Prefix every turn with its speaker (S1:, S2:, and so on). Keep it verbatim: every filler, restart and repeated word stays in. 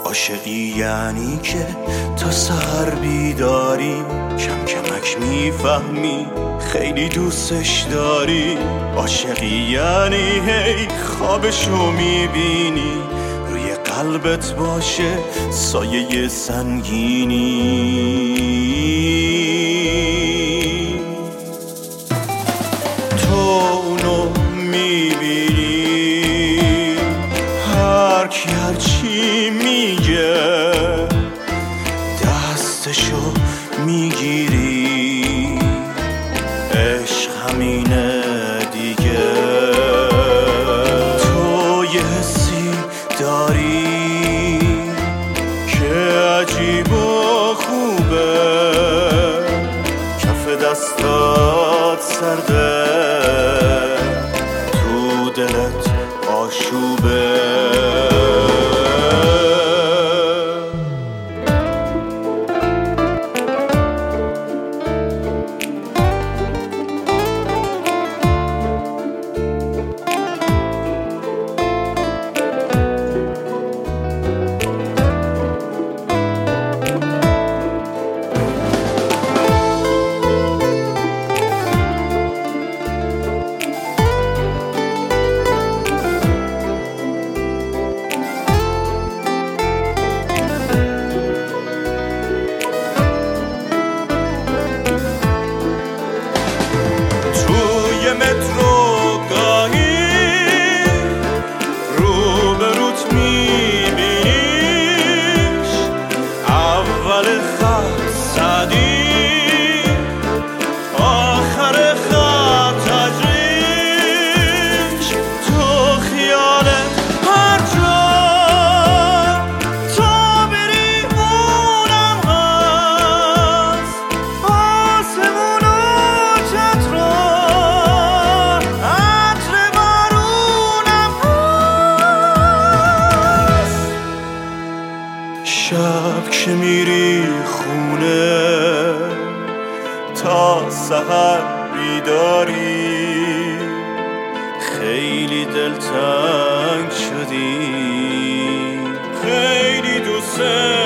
S1: عاشقی یعنی که تا سحر بیداری، کم کمک میفهمی خیلی دوستش داری. عاشقی یعنی هی خوابشو میبینی، روی قلبت باشه سایه سنگینی. تو اونو میبینی هر کی هرچی میگه، دستشو میگیری، عشق همینه دیگه. تو یه حسی داری که عجیب و خوبه، کف دستات سرده، تو دلت آشوبه. مترو گاهی روبروت میبینیش، اول خط صدی، آخر خط تجریش. تو خیالت هر جا تا بری اونم هست، آسمون و چتران، شب که میری خونه تا سحر بیداری، خیلی دلتنگ شدی، خیلی دوست